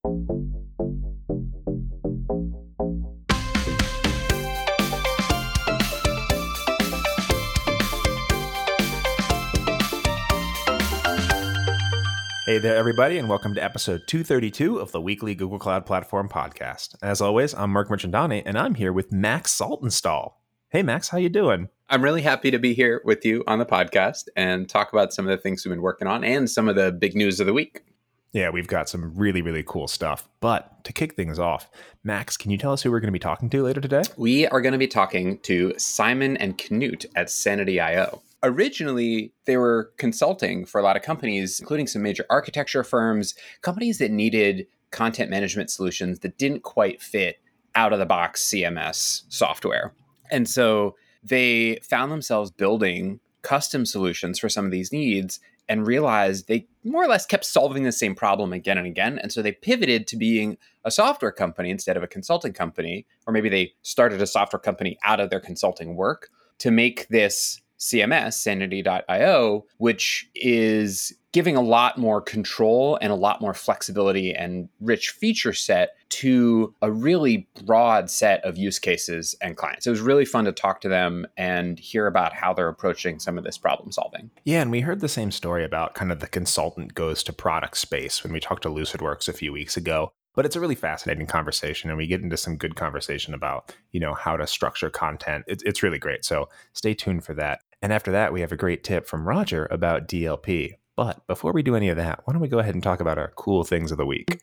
Hey there, everybody, and welcome to episode 232 of the weekly Google Cloud Platform podcast. As always, I'm Mark Merchandani, and I'm here with Max Saltonstall. Hey, Max, how you doing? I'm really happy to be here with you on the podcast and talk about some of the things we've been working on and some of the big news of the week. Yeah, we've got some really, really cool stuff. But to kick things off, Max, can you tell us who we're going to be talking to later today? We are going to be talking to Simon and Knut at Sanity.io. Originally, they were consulting for a lot of companies, including some major architecture firms, companies that needed content management solutions that didn't quite fit out-of-the-box CMS software. And so they found themselves building custom solutions for some of these needs and realized they more or less kept solving the same problem again and again. And so they pivoted to being a software company instead of a consulting company, or maybe they started a software company out of their consulting work to make this CMS, Sanity.io, which is giving a lot more control and a lot more flexibility and rich feature set to a really broad set of use cases and clients. It was really fun to talk to them and hear about how they're approaching some of this problem solving. Yeah, and we heard the same story about kind of the consultant goes to product space when we talked to Lucidworks a few weeks ago. But it's a really fascinating conversation, and we get into some good conversation about, how to structure content. It's really great. So stay tuned for that. And after that, we have a great tip from Roger about DLP. But before we do any of that, why don't we go ahead and talk about our cool things of the week?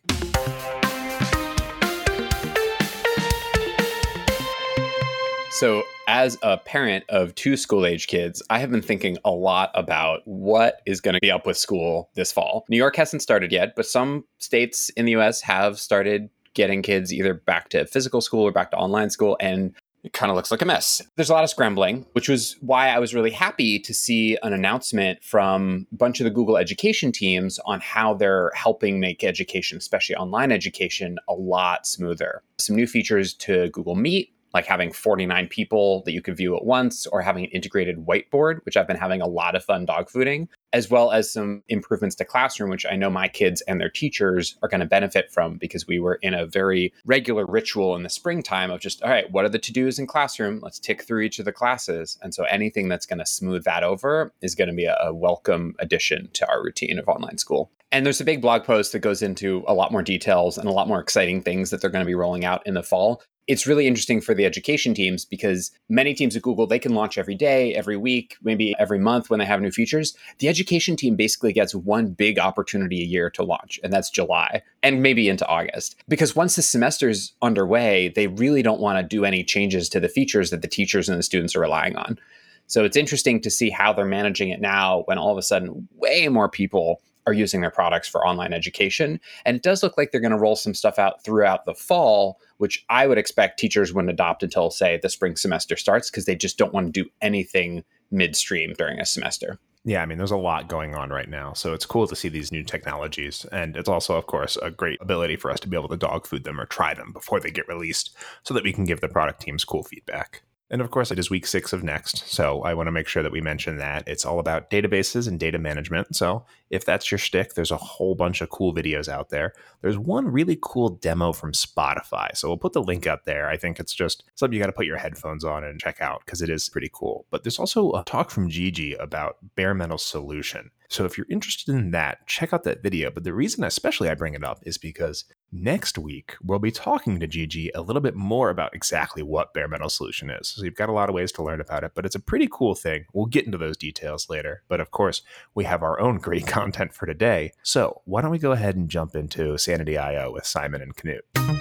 So as a parent of two school-age kids, I have been thinking a lot about what is going to be up with school this fall. New York hasn't started yet, but some states in the US have started getting kids either back to physical school or back to online school, and it kind of looks like a mess. There's a lot of scrambling, which was why I was really happy to see an announcement from a bunch of the Google education teams on how they're helping make education, especially online education, a lot smoother. Some new features to Google Meet, like having 49 people that you could view at once, or having an integrated whiteboard, which I've been having a lot of fun dogfooding, as well as some improvements to Classroom, which I know my kids and their teachers are going to benefit from, because we were in a very regular ritual in the springtime of just, all right, what are the to-dos in Classroom? Let's tick through each of the classes. And so anything that's going to smooth that over is going to be a welcome addition to our routine of online school. And there's a big blog post that goes into a lot more details and a lot more exciting things that they're going to be rolling out in the fall. It's really interesting for the education teams, because many teams at Google, they can launch every day, every week, maybe every month when they have new features. The education team basically gets one big opportunity a year to launch, and that's July and maybe into August. Because once the semester's underway, they really don't want to do any changes to the features that the teachers and the students are relying on. So it's interesting to see how they're managing it now when all of a sudden way more people are using their products for online education. And it does look like they're going to roll some stuff out throughout the fall, which I would expect teachers wouldn't adopt until, say, the spring semester starts, because they just don't want to do anything midstream during a semester. Yeah, I mean, there's a lot going on right now. So it's cool to see these new technologies. And it's also, of course, a great ability for us to be able to dog food them or try them before they get released so that we can give the product teams cool feedback. And of course, it is week 6 of Next, so I want to make sure that we mention that. It's all about databases and data management. So if that's your shtick, there's a whole bunch of cool videos out there. There's one really cool demo from Spotify, so we'll put the link out there. I think it's just something you got to put your headphones on and check out, because it is pretty cool. But there's also a talk from Gigi about bare metal solution. So if you're interested in that, check out that video. But the reason especially I bring it up is because next week, we'll be talking to Gigi a little bit more about exactly what bare metal solution is. So you've got a lot of ways to learn about it, but it's a pretty cool thing. We'll get into those details later. But of course, we have our own great content for today. So why don't we go ahead and jump into Sanity.io with Simon and Knut.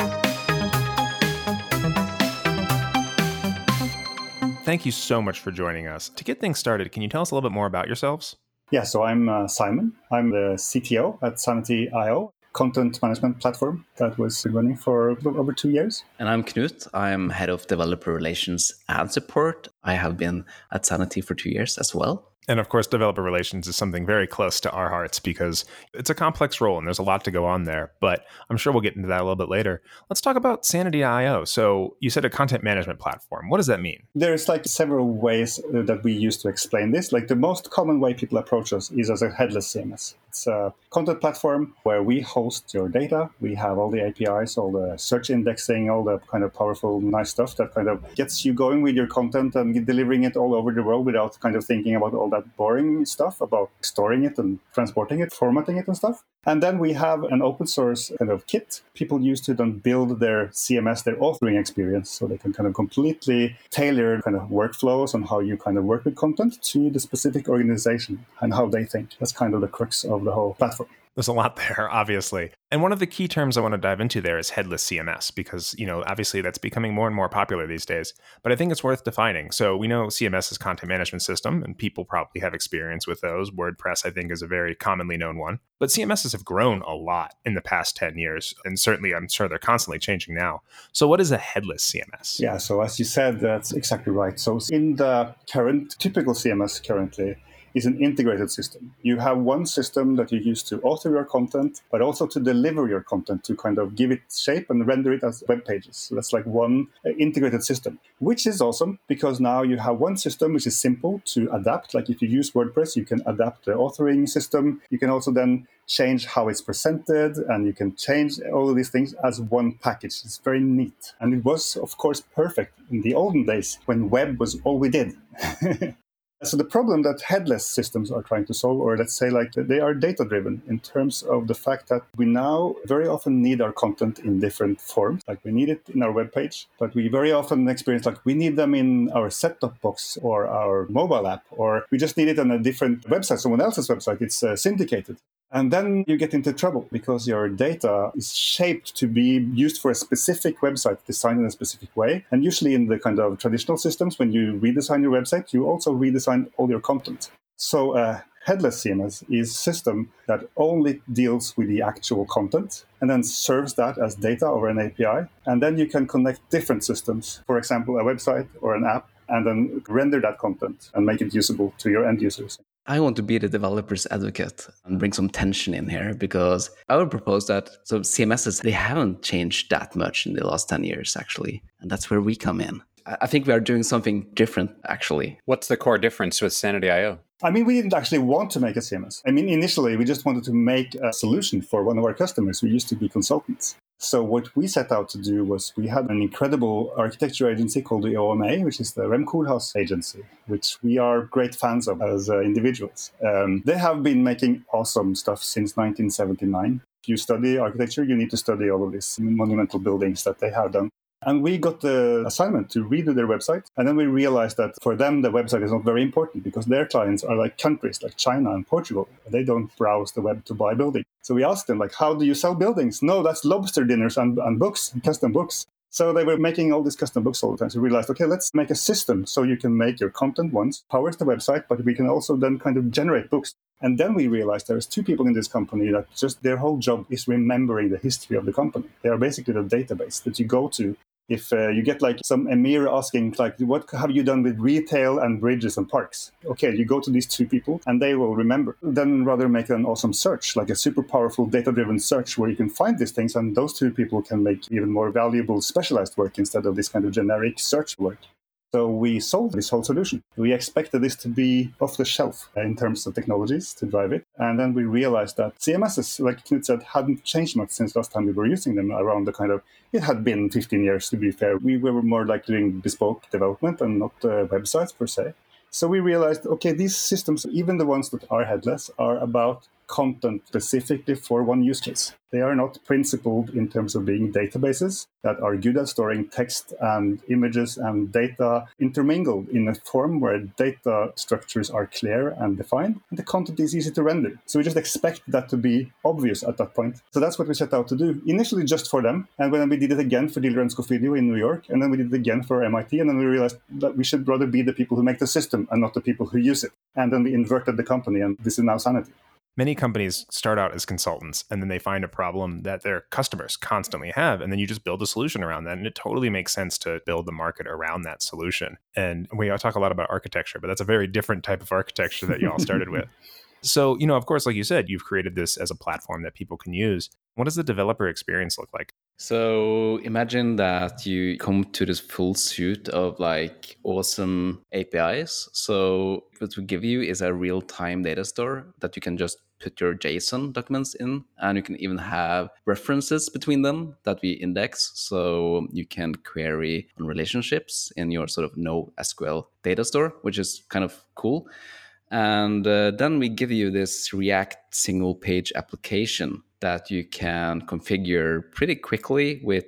Thank you so much for joining us. To get things started, can you tell us a little bit more about yourselves? Yeah, so I'm Simon. I'm the CTO at Sanity.io, content management platform that was running for over 2 years. And I'm Knut. I'm head of developer relations and support. I have been at Sanity for 2 years as well. And of course, developer relations is something very close to our hearts because it's a complex role and there's a lot to go on there. But I'm sure we'll get into that a little bit later. Let's talk about Sanity.io. So you said a content management platform. What does that mean? There's like several ways that we use to explain this. Like the most common way people approach us is as a headless CMS. It's a content platform where we host your data. We have all the APIs, all the search indexing, all the kind of powerful, nice stuff that kind of gets you going with your content and delivering it all over the world without kind of thinking about all that boring stuff about storing it and transporting it, formatting it and stuff. And then we have an open source kind of kit people use to then build their CMS, their authoring experience, so they can kind of completely tailor kind of workflows on how you kind of work with content to the specific organization and how they think. That's kind of the crux of the whole platform. There's a lot there, obviously. And one of the key terms I want to dive into there is headless CMS, because, obviously that's becoming more and more popular these days. But I think it's worth defining. So we know CMS is content management system, and people probably have experience with those. WordPress, I think, is a very commonly known one. But CMSs have grown a lot in the past 10 years. And certainly, I'm sure they're constantly changing now. So what is a headless CMS? Yeah, so as you said, that's exactly right. So in the current typical CMS currently, is an integrated system. You have one system that you use to author your content, but also to deliver your content, to kind of give it shape and render it as web pages. So that's like one integrated system, which is awesome because now you have one system which is simple to adapt. Like if you use WordPress, you can adapt the authoring system. You can also then change how it's presented, and you can change all of these things as one package. It's very neat. And it was, of course, perfect in the olden days when web was all we did. So the problem that headless systems are trying to solve, or let's say like they are data-driven in terms of the fact that we now very often need our content in different forms. Like we need it in our web page, but we very often experience like we need them in our set-top box or our mobile app, or we just need it on a different website, someone else's website. It's syndicated. And then you get into trouble because your data is shaped to be used for a specific website designed in a specific way. And usually in the kind of traditional systems, when you redesign your website, you also redesign all your content. So a headless CMS is a system that only deals with the actual content and then serves that as data over an API. And then you can connect different systems, for example, a website or an app, and then render that content and make it usable to your end users. I want to be the developer's advocate and bring some tension in here, because I would propose that CMSs, they haven't changed that much in the last 10 years, actually. And that's where we come in. I think we are doing something different, actually. What's the core difference with Sanity.io? I mean, we didn't actually want to make a CMS. I mean, initially, we just wanted to make a solution for one of our customers who used to be consultants. So what we set out to do was we had an incredible architecture agency called the OMA, which is the Rem Koolhaas agency, which we are great fans of as individuals. They have been making awesome stuff since 1979. If you study architecture, you need to study all of these monumental buildings that they have done. And we got the assignment to redo their website. And then we realized that for them, the website is not very important because their clients are like countries like China and Portugal. They don't browse the web to buy buildings. So we asked them, like, how do you sell buildings? No, that's lobster dinners and books, and custom books. So they were making all these custom books all the time. So we realized, okay, let's make a system so you can make your content once, powers the website, but we can also then kind of generate books. And then we realized there's two people in this company that just their whole job is remembering the history of the company. They are basically the database that you go to. If you get like some emir asking, like, what have you done with retail and bridges and parks? Okay, you go to these two people and they will remember. Then rather make an awesome search, like a super powerful data-driven search where you can find these things, and those two people can make even more valuable specialized work instead of this kind of generic search work. So we solved this whole solution. We expected this to be off the shelf in terms of technologies to drive it. And then we realized that CMSs, like Knut said, hadn't changed much since last time we were using them around the kind of, it had been 15 years to be fair. We were more like doing bespoke development and not websites per se. So we realized, okay, these systems, even the ones that are headless, are about content specifically for one use case. They are not principled in terms of being databases that are good at storing text and images and data intermingled in a form where data structures are clear and defined, and the content is easy to render. So we just expect that to be obvious at that point. So that's what we set out to do, initially just for them. And then we did it again for Diller and Scofidio in New York, and then we did it again for MIT, and then we realized that we should rather be the people who make the system and not the people who use it. And then we inverted the company, and this is now Sanity. Many companies start out as consultants and then they find a problem that their customers constantly have. And then you just build a solution around that. And it totally makes sense to build the market around that solution. And we all talk a lot about architecture, but that's a very different type of architecture that you all started with. So, of course, like you said, you've created this as a platform that people can use. What does the developer experience look like? So imagine that you come to this full suite of like awesome APIs. So what we give you is a real-time data store that you can just put your JSON documents in, and you can even have references between them that we index. So you can query on relationships in your sort of NoSQL data store, which is kind of cool. And then we give you this React single page application that you can configure pretty quickly with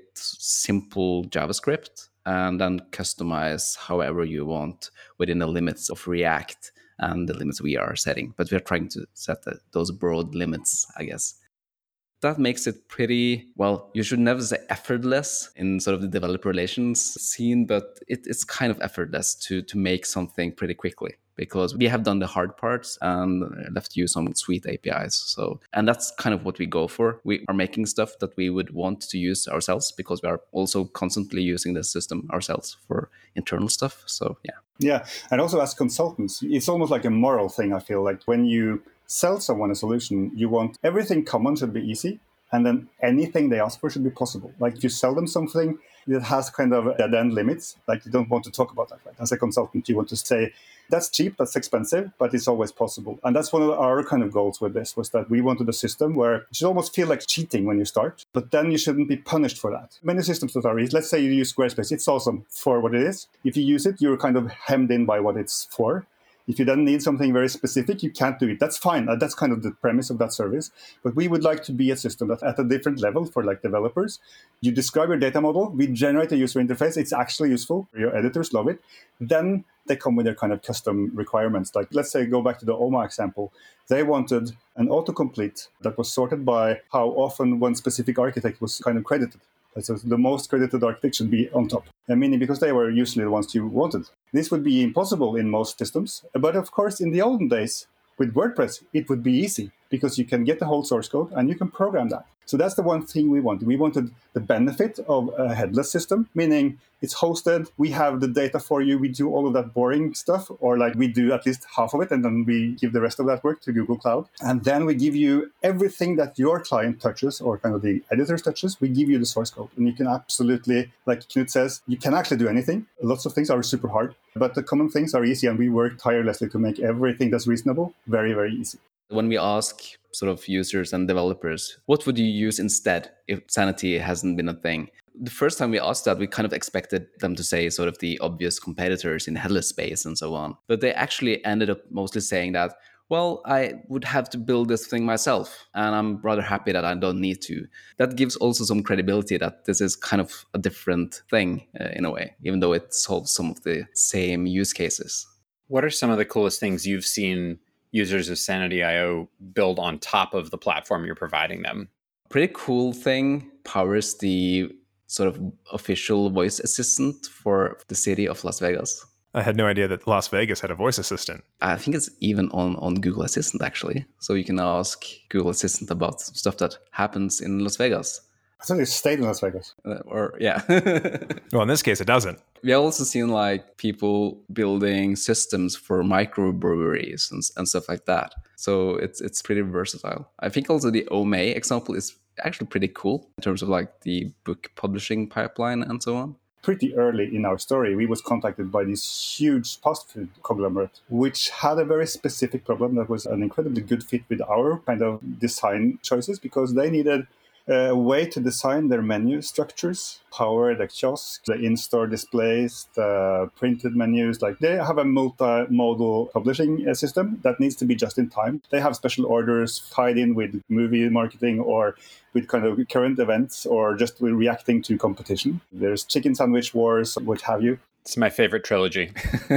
simple JavaScript and then customize however you want within the limits of React and the limits we are setting. But we're trying to set those broad limits, I guess. That makes it pretty, well, you should never say effortless in sort of the developer relations scene, but it's kind of effortless to make something pretty quickly, because we have done the hard parts and left you some sweet APIs. So, and that's kind of what we go for. We are making stuff that we would want to use ourselves because we are also constantly using the system ourselves for internal stuff. So, yeah. Yeah. And also as consultants, it's almost like a moral thing, I feel like. When you sell someone a solution, you want everything common should be easy. And then anything they ask for should be possible. Like if you sell them something that has kind of dead-end limits, like you don't want to talk about that, right? As a consultant, you want to say, that's cheap, that's expensive, but it's always possible. And that's one of our kind of goals with this, was that we wanted a system where it should almost feel like cheating when you start, but then you shouldn't be punished for that. Many systems that are easy, let's say you use Squarespace, it's awesome for what it is. If you use it, you're kind of hemmed in by what it's for. If you then need something very specific, you can't do it. That's fine. That's kind of the premise of that service. But we would like to be a system that at a different level for like developers. You describe your data model, we generate a user interface. It's actually useful. Your editors love it. Then they come with their kind of custom requirements. Like let's say, go back to the OMA example. They wanted an autocomplete that was sorted by how often one specific architect was kind of credited. So the most credited architect should be on top, meaning because they were usually the ones you wanted. This would be impossible in most systems. But of course, in the olden days, with WordPress, it would be easy because you can get the whole source code and you can program that. So that's the one thing we wanted. We wanted the benefit of a headless system, meaning it's hosted, we have the data for you, we do all of that boring stuff, or like we do at least half of it, and then we give the rest of that work to Google Cloud. And then we give you everything that your client touches, or kind of the editor's touches, we give you the source code. And you can absolutely, like Knut says, you can actually do anything. Lots of things are super hard, but the common things are easy, and we work tirelessly to make everything that's reasonable very, very easy. When we ask sort of users and developers, what would you use instead if Sanity hasn't been a thing? The first time we asked that, we kind of expected them to say sort of the obvious competitors in headless space and so on. But they actually ended up mostly saying that, well, I would have to build this thing myself, and I'm rather happy that I don't need to. That gives also some credibility that this is kind of a different thing in a way, even though it solves some of the same use cases. What are some of the coolest things you've seen users of Sanity.io build on top of the platform you're providing them? Pretty cool thing, powers the sort of official voice assistant for the city of Las Vegas. I had no idea that Las Vegas had a voice assistant. I think it's even on Google Assistant, actually. So you can ask Google Assistant about stuff that happens in Las Vegas. I thought it stayed in Las Vegas. Yeah. Well, in this case, it doesn't. We have also seen like people building systems for microbreweries and stuff like that. So it's pretty versatile. I think also the OMA example is actually pretty cool in terms of like the book publishing pipeline and so on. Pretty early in our story, we was contacted by this huge fast food conglomerate, which had a very specific problem that was an incredibly good fit with our kind of design choices, because they needed a way to design their menu structures, power the kiosk, the in-store displays, the printed menus. Like they have a multimodal publishing system that needs to be just in time. They have special orders tied in with movie marketing or with kind of current events or just with reacting to competition. There's chicken sandwich wars, what have you. It's my favorite trilogy.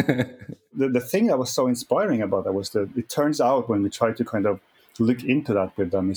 The thing that was so inspiring about that was that it turns out when we tried to kind of look into that with them, it's like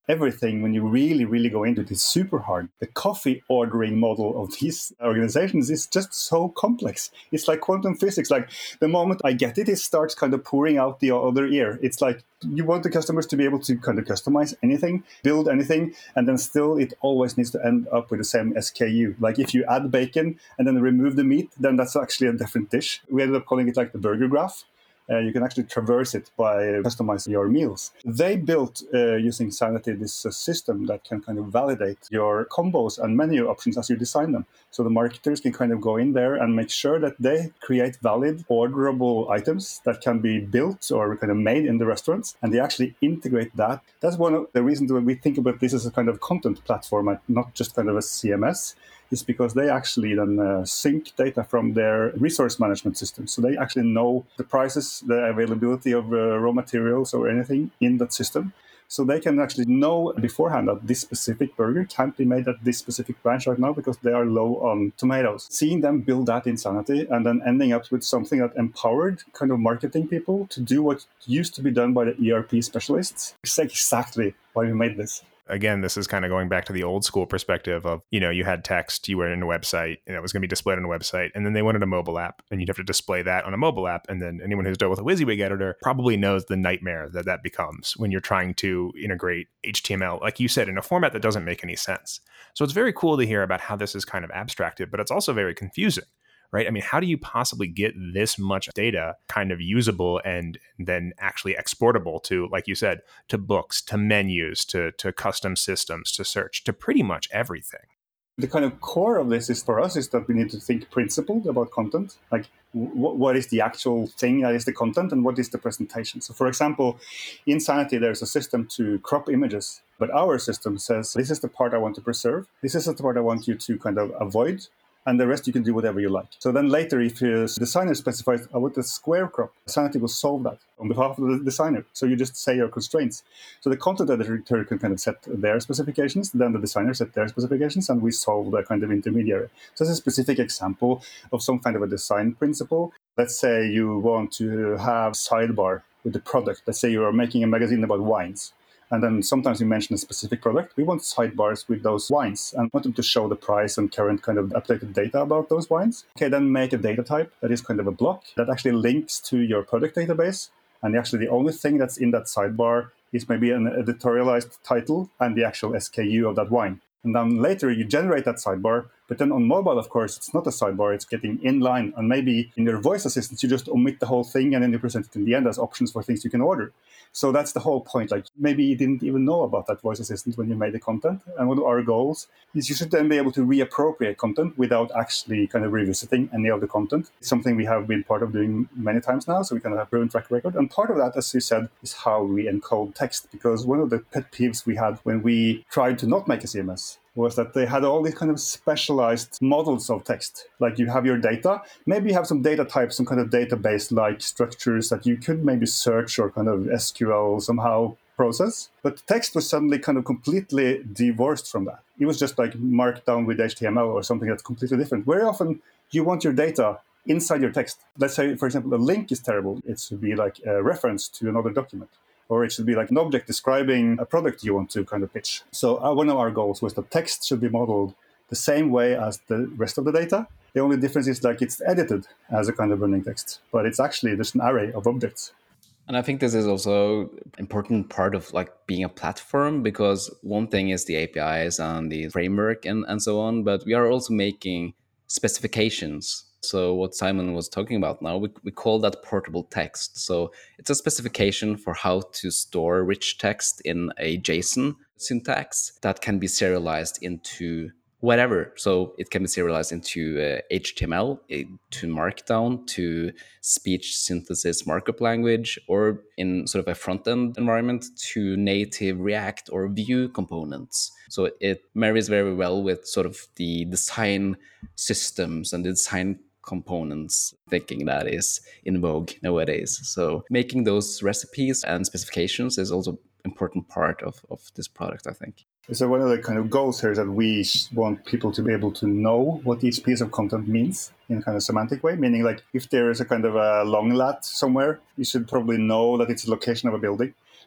everything, when you really, really go into it, is super hard. The coffee ordering model of these organizations is just so complex. It's like quantum physics. Like the moment I get it, it starts kind of pouring out the other ear. It's like you want the customers to be able to kind of customize anything, build anything, and then still it always needs to end up with the same SKU. Like if you add bacon and then remove the meat, then that's actually a different dish. We ended up calling it like the burger graph. You can actually traverse it by customizing your meals. They built, using Sanity, this system that can kind of validate your combos and menu options as you design them. So the marketers can kind of go in there and make sure that they create valid, orderable items that can be built or kind of made in the restaurants, and they actually integrate that. That's one of the reasons that we think about this as a kind of content platform and not just kind of a CMS. Is because they actually then sync data from their resource management system. So they actually know the prices, the availability of raw materials or anything in that system. So they can actually know beforehand that this specific burger can't be made at this specific branch right now because they are low on tomatoes. Seeing them build that in Sanity and then ending up with something that empowered kind of marketing people to do what used to be done by the ERP specialists is exactly why we made this. Again, this is kind of going back to the old school perspective of, you had text, you were in a website, and it was going to be displayed on a website, and then they wanted a mobile app, and you'd have to display that on a mobile app. And then anyone who's dealt with a WYSIWYG editor probably knows the nightmare that becomes when you're trying to integrate HTML, like you said, in a format that doesn't make any sense. So it's very cool to hear about how this is kind of abstracted, but it's also very confusing. Right? I mean, how do you possibly get this much data kind of usable and then actually exportable to, like you said, to books, to menus, to custom systems, to search, to pretty much everything? The kind of core of this is for us is that we need to think principled about content. Like what is the actual thing that is the content and what is the presentation? So for example, in Sanity, there's a system to crop images, but our system says, this is the part I want to preserve. This is the part I want you to kind of avoid. And the rest you can do whatever you like. So then later, if your designer specifies, I want a square crop, Sanity will solve that on behalf of the designer. So you just say your constraints. So the content editor can kind of set their specifications, then the designer set their specifications, and we solve the kind of intermediary. So it's a specific example of some kind of a design principle. Let's say you want to have sidebar with the product. Let's say you are making a magazine about wines. And then sometimes you mention a specific product. We want sidebars with those wines and want them to show the price and current kind of updated data about those wines. Okay, then make a data type that is kind of a block that actually links to your product database. And actually the only thing that's in that sidebar is maybe an editorialized title and the actual SKU of that wine. And then later you generate that sidebar, but then on mobile, of course, it's not a sidebar, it's getting inline. And maybe in your voice assistant, you just omit the whole thing and then you present it in the end as options for things you can order. So that's the whole point. Like maybe you didn't even know about that voice assistant when you made the content. And one of our goals is you should then be able to reappropriate content without actually kind of revisiting any of the content. It's something we have been part of doing many times now, so we kind of have a proven track record. And part of that, as you said, is how we encode text. Because one of the pet peeves we had when we tried to not make a CMS was that they had all these kind of specialized models of text. Like you have your data, maybe you have some data types, some kind of database-like structures that you could maybe search or kind of SQL somehow process. But text was suddenly kind of completely divorced from that. It was just like marked down with HTML or something that's completely different. Very often you want your data inside your text. Let's say, for example, a link is terrible. It should be like a reference to another document. Or it should be like an object describing a product you want to kind of pitch. So one of our goals was that text should be modeled the same way as the rest of the data. The only difference is like it's edited as a kind of running text, but it's actually just an array of objects. And I think this is also an important part of like being a platform, because one thing is the APIs and the framework and so on, but we are also making specifications. So what Simon was talking about now, we call that portable text. So it's a specification for how to store rich text in a JSON syntax that can be serialized into whatever. So it can be serialized into HTML, to Markdown, to speech synthesis markup language, or in sort of a front-end environment to native React or Vue components. So it marries very well with sort of the design systems and the design components thinking that is in vogue nowadays. So making those recipes and specifications is also an important part of this product, I think. So one of the kind of goals here is that we want people to be able to know what each piece of content means in a kind of semantic way, meaning like if there is a kind of a long lat somewhere, you should probably know that it's a location of a building.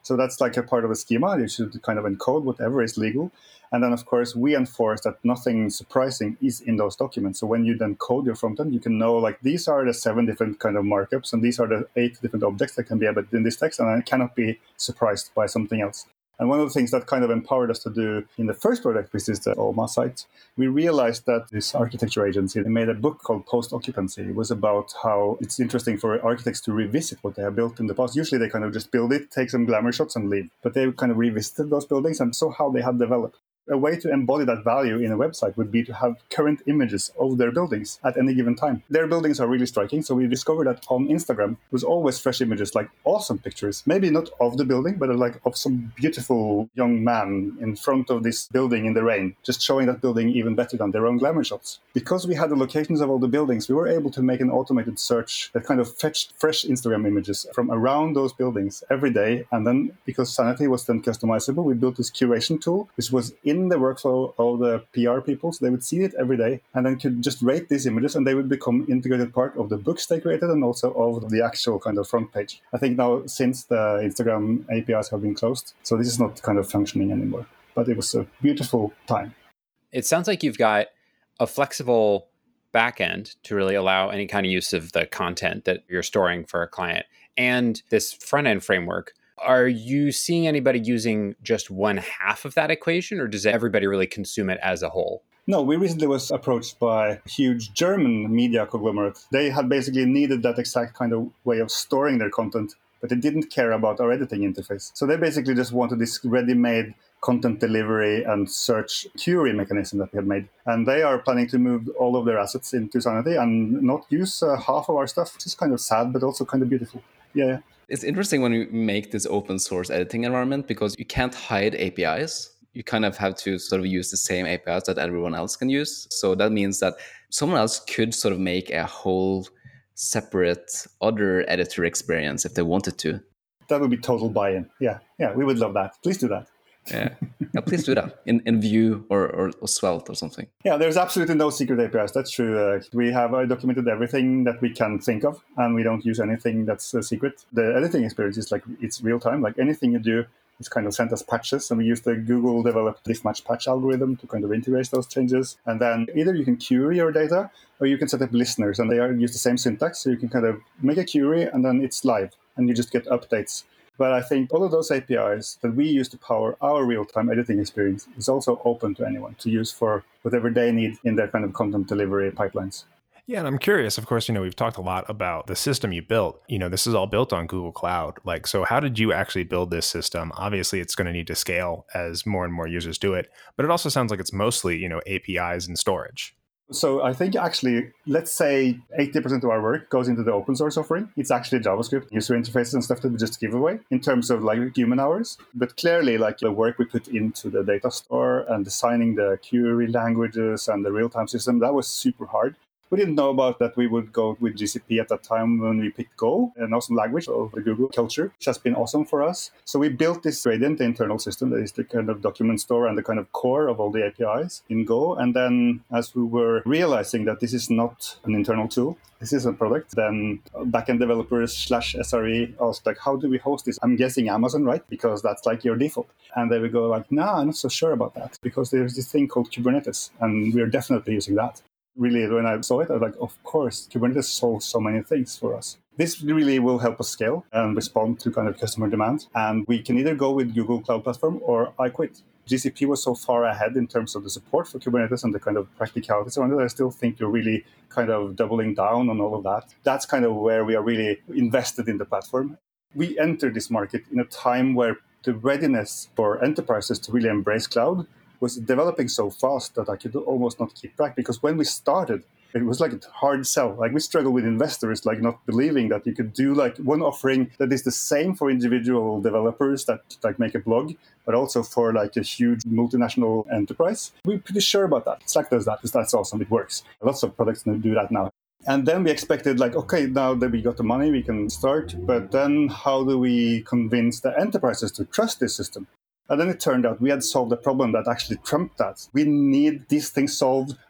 So that's like a part of a schema. You should kind of encode whatever is legal. And then, of course, we enforce that nothing surprising is in those documents. So when you then code your front end, you can know like these are the 7 different kind of markups and these are the 8 different objects that can be embedded in this text, and I cannot be surprised by something else. And one of the things that kind of empowered us to do in the first project, which is the OMA site, we realized that this architecture agency, they made a book called Post Occupancy. It was about how it's interesting for architects to revisit what they have built in the past. Usually they kind of just build it, take some glamour shots and leave. But they kind of revisited those buildings and saw how they had developed. A way to embody that value in a website would be to have current images of their buildings at any given time. Their buildings are really striking, so we discovered that on Instagram was always fresh images, like awesome pictures, maybe not of the building, but like of some beautiful young man in front of this building in the rain, just showing that building even better than their own glamour shots. Because we had the locations of all the buildings, we were able to make an automated search that kind of fetched fresh Instagram images from around those buildings every day. And then, because Sanity was then customizable, we built this curation tool, which was in the workflow of the PR people, so they would see it every day and then could just rate these images and they would become integrated part of the books they created and also of the actual kind of front page. I think now since the Instagram APIs have been closed, so this is not kind of functioning anymore, but it was a beautiful time. It sounds like you've got a flexible backend to really allow any kind of use of the content that you're storing for a client and this front end framework. Are you seeing anybody using just one half of that equation, or does everybody really consume it as a whole? No, we recently was approached by a huge German media conglomerate. They had basically needed that exact kind of way of storing their content, but they didn't care about our editing interface. So they basically just wanted this ready-made content delivery and search query mechanism that we had made. And they are planning to move all of their assets into Sanity and not use half of our stuff, which is kind of sad, but also kind of beautiful. Yeah. It's interesting when you make this open source editing environment because you can't hide APIs. You kind of have to sort of use the same APIs that everyone else can use. So that means that someone else could sort of make a whole separate other editor experience if they wanted to. That would be total buy-in. Yeah, we would love that. Please do that. Yeah, please do that in Vue or Svelte or something. Yeah, there's absolutely no secret APIs. That's true. We have documented everything that we can think of, and we don't use anything that's a secret. The editing experience is like it's real time. Like anything you do, it's kind of sent as patches, and we use the Google developed diff match patch algorithm to kind of integrate those changes. And then either you can query your data, or you can set up listeners, and they use the same syntax, so you can kind of make a query, and then it's live, and you just get updates. But I think all of those APIs that we use to power our real-time editing experience is also open to anyone to use for whatever they need in their kind of content delivery pipelines. Yeah, and I'm curious, of course, we've talked a lot about the system you built. This is all built on Google Cloud. So how did you actually build this system? Obviously, it's going to need to scale as more and more users do it, but it also sounds like it's mostly, APIs and storage. So I think actually, let's say 80% of our work goes into the open source offering. It's actually JavaScript, user interfaces and stuff that we just give away in terms of like human hours. But clearly, like the work we put into the data store and designing the query languages and the real-time system, that was super hard. We didn't know about that we would go with GCP at that time when we picked Go, an awesome language of the Google culture, which has been awesome for us. So we built this Gradient, the internal system that is the kind of document store and the kind of core of all the APIs in Go. And then as we were realizing that this is not an internal tool, this is a product, then backend developers / SRE asked like, how do we host this? I'm guessing Amazon, right? Because that's like your default. And they would go like, no, I'm not so sure about that because there's this thing called Kubernetes and we're definitely using that. Really, when I saw it, I was like, of course, Kubernetes solves so many things for us. This really will help us scale and respond to kind of customer demand. And we can either go with Google Cloud Platform or I quit. GCP was so far ahead in terms of the support for Kubernetes and the kind of practicalities around it. I still think you're really kind of doubling down on all of that. That's kind of where we are really invested in the platform. We entered this market in a time where the readiness for enterprises to really embrace cloud was developing so fast that I could almost not keep track. Because when we started, it was like a hard sell. Like we struggled with investors, like not believing that you could do like one offering that is the same for individual developers that like make a blog, but also for like a huge multinational enterprise. We're pretty sure about that. Slack does that because that's awesome. It works. Lots of products do that now. And then we expected like, okay, now that we got the money, we can start. But then how do we convince the enterprises to trust this system? And then it turned out we had solved a problem that actually trumped that. We need these things solved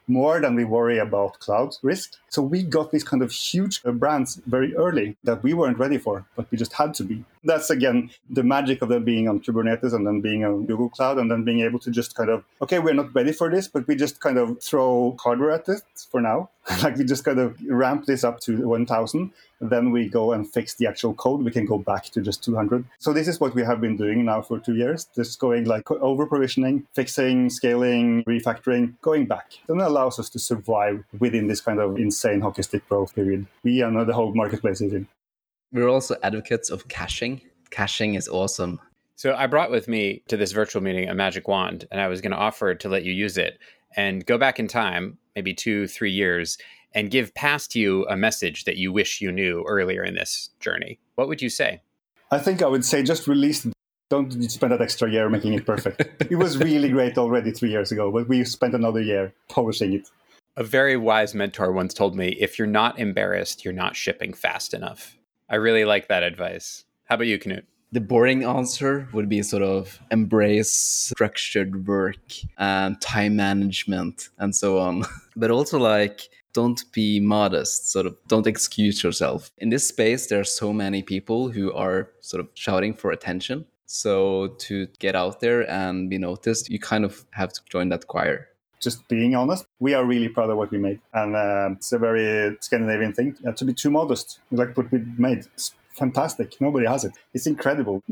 more than we worry about cloud risk. So we got these kind of huge brands very early that we weren't ready for, but we just had to be. That's, again, the magic of them being on Kubernetes and then being on Google Cloud and then being able to just kind of, okay, we're not ready for this, but we just kind of throw hardware at it for now. Like we just kind of ramp this up to 1,000. Then we go and fix the actual code. We can go back to just 200. So this is what we have been doing now for 2 years. Just going like over provisioning, fixing, scaling, refactoring, going back. Then it allows us to survive within this kind of insane hockey stick growth period. We and the whole marketplace is in. We're also advocates of caching. Caching is awesome. So I brought with me to this virtual meeting a magic wand, and I was going to offer to let you use it and go back in time, maybe 2-3 years, and give past you a message that you wish you knew earlier in this journey. What would you say? I think I would say just release it. Don't spend that extra year making it perfect. It was really great already 3 years ago, but we spent another year polishing it. A very wise mentor once told me, if you're not embarrassed, you're not shipping fast enough. I really like that advice. How about you, Knut? The boring answer would be sort of embrace structured work and time management and so on. But also like, don't be modest, sort of don't excuse yourself. In this space, there are so many people who are sort of shouting for attention. So to get out there and be noticed, you kind of have to join that choir. Just being honest, we are really proud of what we made. And it's a very Scandinavian thing to be too modest. Like what we made. It's fantastic. Nobody has it. It's incredible.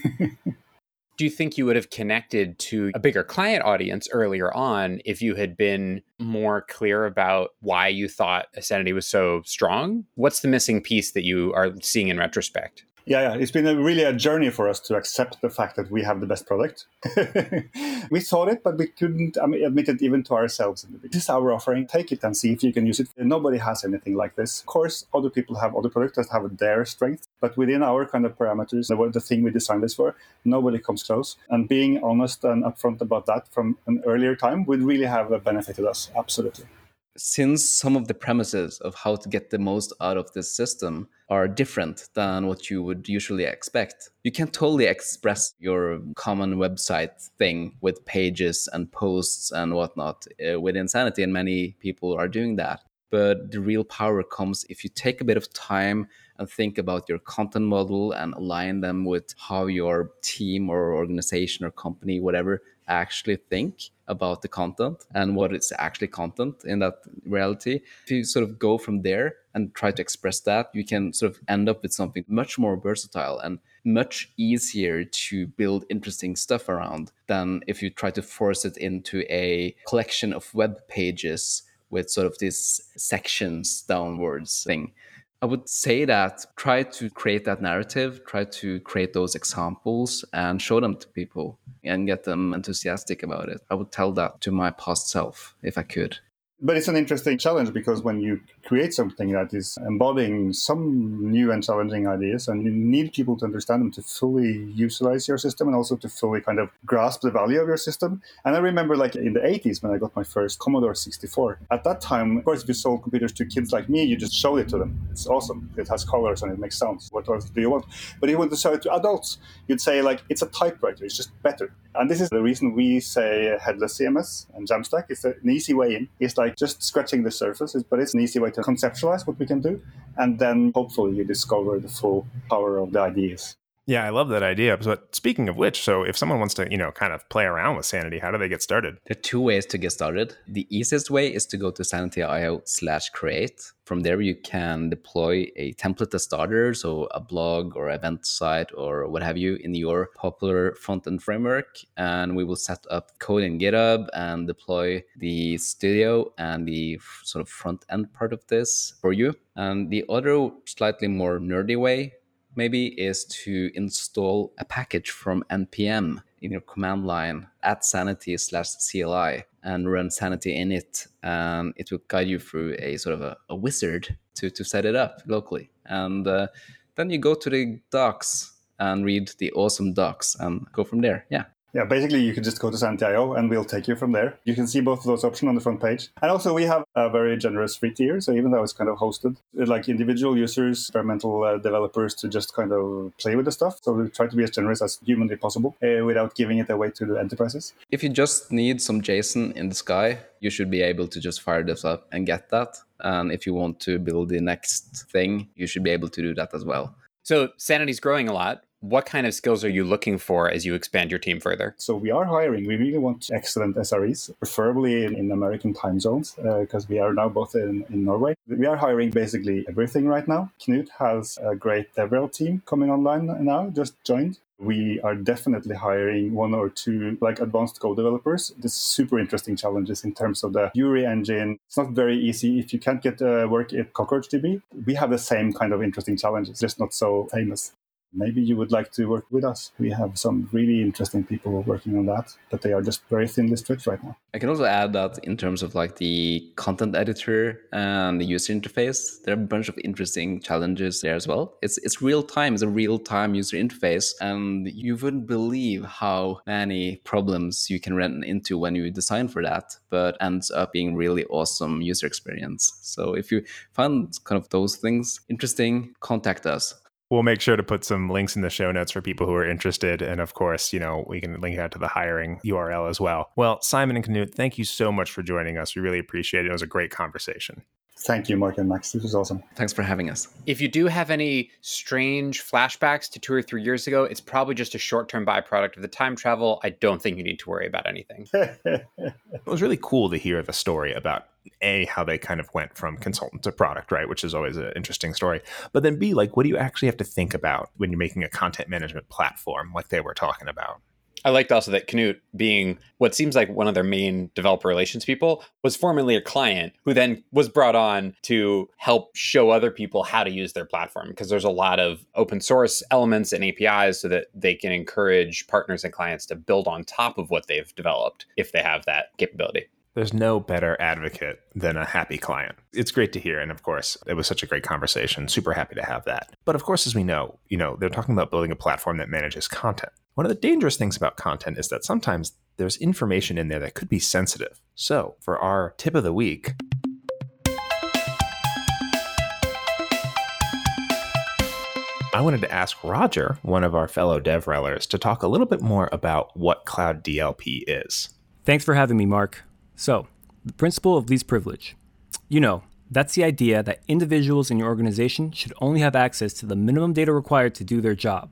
Do you think you would have connected to a bigger client audience earlier on if you had been more clear about why you thought Sanity was so strong? What's the missing piece that you are seeing in retrospect? Yeah, it's been really a journey for us to accept the fact that we have the best product. We thought it, but we couldn't admit it even to ourselves. This is our offering. Take it and see if you can use it. Nobody has anything like this. Of course, other people have other products that have their strength, but within our kind of parameters, the thing we designed this for, nobody comes close. And being honest and upfront about that from an earlier time would really have benefited us. Absolutely. Since some of the premises of how to get the most out of this system are different than what you would usually expect, you can totally express your common website thing with pages and posts and whatnot within Sanity, and many people are doing that. But the real power comes if you take a bit of time and think about your content model and align them with how your team or organization or company, whatever, actually think about the content and what is actually content in that reality. If you sort of go from there and try to express that, you can sort of end up with something much more versatile and much easier to build interesting stuff around than if you try to force it into a collection of web pages with sort of these sections downwards thing. I would say that try to create that narrative, try to create those examples and show them to people and get them enthusiastic about it. I would tell that to my past self if I could. But it's an interesting challenge because when you create something that is embodying some new and challenging ideas, and you need people to understand them to fully utilize your system and also to fully kind of grasp the value of your system. And I remember like in the 80s when I got my first Commodore 64. At that time, of course, if you sold computers to kids like me, you just showed it to them. It's awesome. It has colors and it makes sounds. What else do you want? But if you want to show it to adults, you'd say like, it's a typewriter. It's just better. And this is the reason we say headless CMS and Jamstack. It's an easy way in. It's like just scratching the surface, but it's an easy way to conceptualize what we can do. And then hopefully you discover the full power of the ideas. Yeah, I love that idea. But speaking of which, so if someone wants to, kind of play around with Sanity, how do they get started? There are two ways to get started. The easiest way is to go to sanity.io/create. From there, you can deploy a template as starter, so a blog or event site or what have you in your popular front-end framework. And we will set up code in GitHub and deploy the studio and the sort of front-end part of this for you. And the other slightly more nerdy way maybe is to install a package from npm in your command line at sanity/CLI and run Sanity in it. And it will guide you through a sort of a wizard to set it up locally. And then you go to the docs and read the awesome docs and go from there. Yeah. Yeah, basically you can just go to Sanity.io and we'll take you from there. You can see both of those options on the front page. And also we have a very generous free tier. So even though it's kind of hosted, like individual users, experimental developers to just kind of play with the stuff. So we try to be as generous as humanly possible without giving it away to the enterprises. If you just need some JSON in the sky, you should be able to just fire this up and get that. And if you want to build the next thing, you should be able to do that as well. So Sanity's growing a lot. What kind of skills are you looking for as you expand your team further? So we are hiring. We really want excellent SREs, preferably in American time zones, because we are now both in Norway. We are hiring basically everything right now. Knut has a great DevRel team coming online now, just joined. We are definitely hiring 1 or 2 like advanced code developers. This super interesting challenges in terms of the Fury engine. It's not very easy if you can't get work at CockroachDB. We have the same kind of interesting challenges, just not so famous. Maybe you would like to work with us. We have some really interesting people working on that, but they are just very thinly stretched right now. I can also add that in terms of like the content editor and the user interface, there are a bunch of interesting challenges there as well. It's real time, it's a real time user interface, and you wouldn't believe how many problems you can run into when you design for that, but ends up being really awesome user experience. So if you find kind of those things interesting, contact us. We'll make sure to put some links in the show notes for people who are interested. And of course, we can link out to the hiring URL as well. Well, Simon and Knut, thank you so much for joining us. We really appreciate it. It was a great conversation. Thank you, Mark and Max. This was awesome. Thanks for having us. If you do have any strange flashbacks to 2 or 3 years ago, it's probably just a short-term byproduct of the time travel. I don't think you need to worry about anything. It was really cool to hear the story about how they kind of went from consultant to product, right? Which is always an interesting story. But then B, like, what do you actually have to think about when you're making a content management platform like they were talking about? I liked also that Knut, being what seems like one of their main developer relations people, was formerly a client who then was brought on to help show other people how to use their platform, because there's a lot of open source elements and APIs so that they can encourage partners and clients to build on top of what they've developed if they have that capability. There's no better advocate than a happy client. It's great to hear. And of course, it was such a great conversation. Super happy to have that. But of course, as we know, they're talking about building a platform that manages content. One of the dangerous things about content is that sometimes there's information in there that could be sensitive. So for our tip of the week, I wanted to ask Roger, one of our fellow DevRelers, to talk a little bit more about what Cloud DLP is. Thanks for having me, Mark. So, the principle of least privilege. That's the idea that individuals in your organization should only have access to the minimum data required to do their job.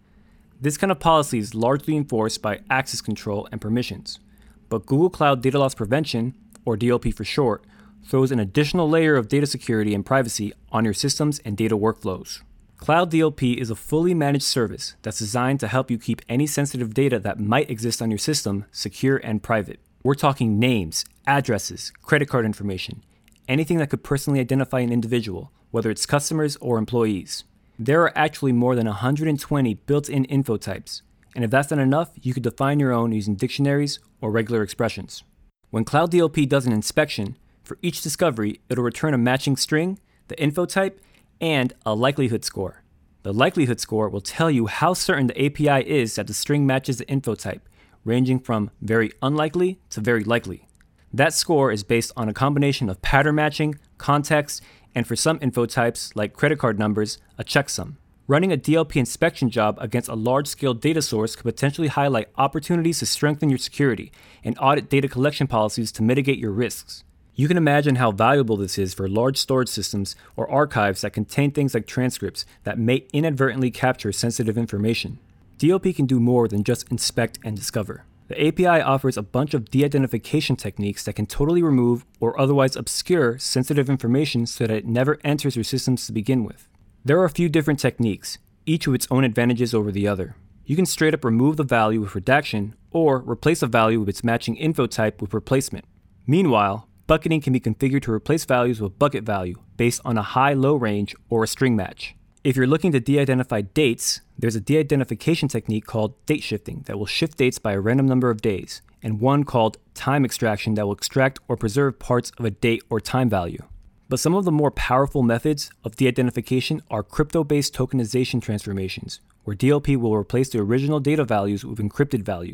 This kind of policy is largely enforced by access control and permissions, but Google Cloud Data Loss Prevention, or DLP for short, throws an additional layer of data security and privacy on your systems and data workflows. Cloud DLP is a fully managed service that's designed to help you keep any sensitive data that might exist on your system secure and private. We're talking names, addresses, credit card information, anything that could personally identify an individual, whether it's customers or employees. There are actually more than 120 built-in info types, and if that's not enough, you could define your own using dictionaries or regular expressions. When Cloud DLP does an inspection, for each discovery, it'll return a matching string, the info type, and a likelihood score. The likelihood score will tell you how certain the API is that the string matches the info type, ranging from very unlikely to very likely. That score is based on a combination of pattern matching, context, and for some info types, like credit card numbers, a checksum. Running a DLP inspection job against a large-scale data source could potentially highlight opportunities to strengthen your security and audit data collection policies to mitigate your risks. You can imagine how valuable this is for large storage systems or archives that contain things like transcripts that may inadvertently capture sensitive information. DLP can do more than just inspect and discover. The API offers a bunch of de-identification techniques that can totally remove or otherwise obscure sensitive information so that it never enters your systems to begin with. There are a few different techniques, each with its own advantages over the other. You can straight up remove the value with redaction or replace a value with its matching info type with replacement. Meanwhile, bucketing can be configured to replace values with bucket value based on a high-low range or a string match. If you're looking to de-identify dates, there's a de-identification technique called date shifting that will shift dates by a random number of days, and one called time extraction that will extract or preserve parts of a date or time value. But some of the more powerful methods of de-identification are crypto-based tokenization transformations, where DLP will replace the original data values with encrypted values.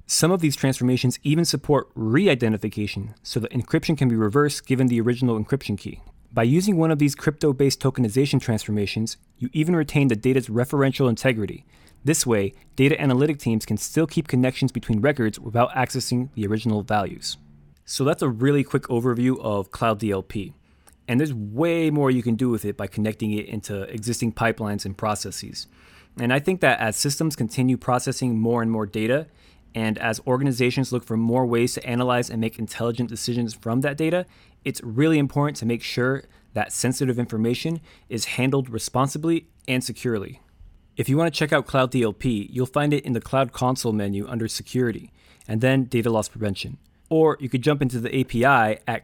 Some of these transformations even support re-identification, so that encryption can be reversed given the original encryption key. By using one of these crypto-based tokenization transformations, you even retain the data's referential integrity. This way, data analytic teams can still keep connections between records without accessing the original values. So that's a really quick overview of Cloud DLP. And there's way more you can do with it by connecting it into existing pipelines and processes. And I think that as systems continue processing more and more data, and as organizations look for more ways to analyze and make intelligent decisions from that data, it's really important to make sure that sensitive information is handled responsibly and securely. If you want to check out Cloud DLP, you'll find it in the Cloud Console menu under Security, and then Data Loss Prevention. Or you could jump into the API at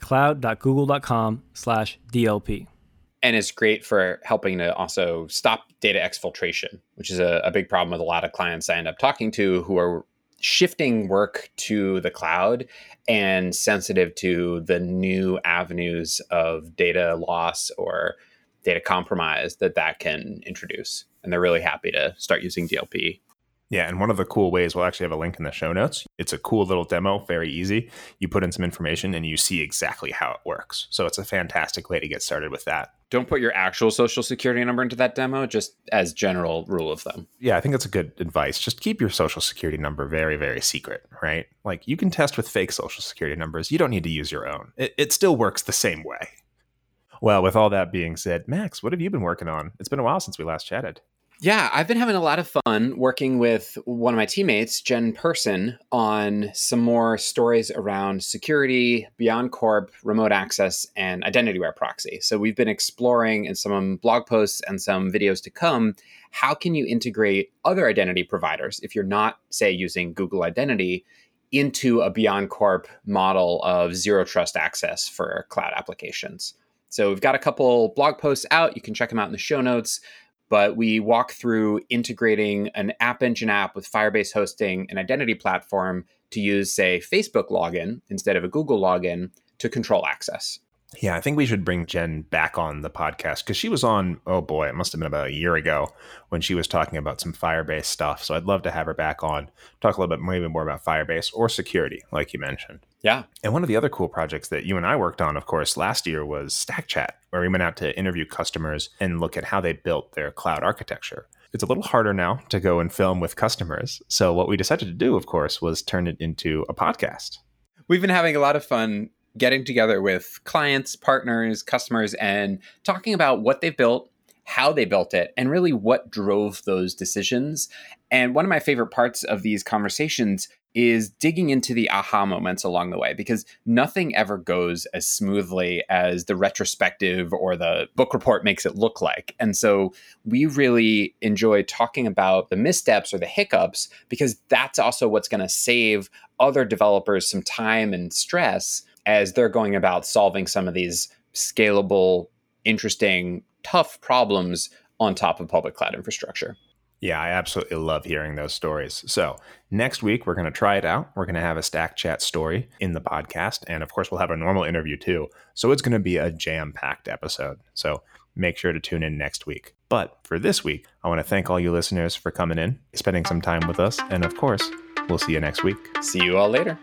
cloud.google.com/DLP. And it's great for helping to also stop data exfiltration, which is a big problem with a lot of clients I end up talking to who are shifting work to the cloud and sensitive to the new avenues of data loss or data compromise that can introduce. And they're really happy to start using DLP. Yeah, and one of the cool ways, we'll actually have a link in the show notes. It's a cool little demo, very easy. You put in some information and you see exactly how it works. So it's a fantastic way to get started with that. Don't put your actual social security number into that demo, just as general rule of thumb. Yeah, I think that's a good advice. Just keep your social security number very, very secret, right? Like you can test with fake social security numbers. You don't need to use your own. It still works the same way. Well, with all that being said, Max, what have you been working on? It's been a while since we last chatted. Yeah, I've been having a lot of fun working with one of my teammates, Jen Person, on some more stories around security, BeyondCorp, remote access, and identity-aware proxy. So we've been exploring in some blog posts and some videos to come, how can you integrate other identity providers, if you're not, say, using Google Identity, into a BeyondCorp model of zero trust access for cloud applications. So we've got a couple blog posts out. You can check them out in the show notes. But we walk through integrating an App Engine app with Firebase hosting an identity platform to use, say, Facebook login instead of a Google login to control access. Yeah, I think we should bring Jen back on the podcast because she was on, oh boy, it must have been about a year ago when she was talking about some Firebase stuff. So I'd love to have her back on, talk a little bit maybe more about Firebase or security, like you mentioned. Yeah. And one of the other cool projects that you and I worked on, of course, last year was StackChat, where we went out to interview customers and look at how they built their cloud architecture. It's a little harder now to go and film with customers. So what we decided to do, of course, was turn it into a podcast. We've been having a lot of fun getting together with clients, partners, customers, and talking about what they've built, how they built it, and really what drove those decisions. And one of my favorite parts of these conversations is digging into the aha moments along the way, because nothing ever goes as smoothly as the retrospective or the book report makes it look like. And so we really enjoy talking about the missteps or the hiccups, because that's also what's going to save other developers some time and stress as they're going about solving some of these scalable, interesting, tough problems on top of public cloud infrastructure. Yeah, I absolutely love hearing those stories. So next week, we're going to try it out. We're going to have a StackChat story in the podcast. And of course, we'll have a normal interview too. So it's going to be a jam-packed episode. So make sure to tune in next week. But for this week, I want to thank all you listeners for coming in, spending some time with us. And of course, we'll see you next week. See you all later.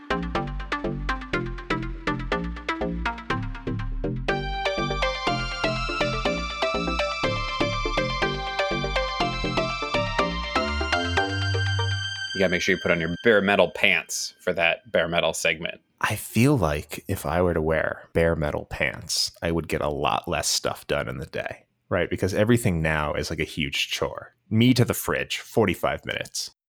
You gotta make sure you put on your bare metal pants for that bare metal segment. I feel like if I were to wear bare metal pants, I would get a lot less stuff done in the day, right? Because everything now is like a huge chore. Me to the fridge, 45 minutes.